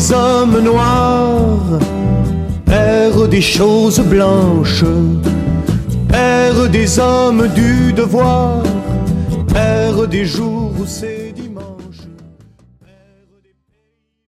des hommes noirs, père des choses blanches, père des hommes du devoir, père des jours où c'est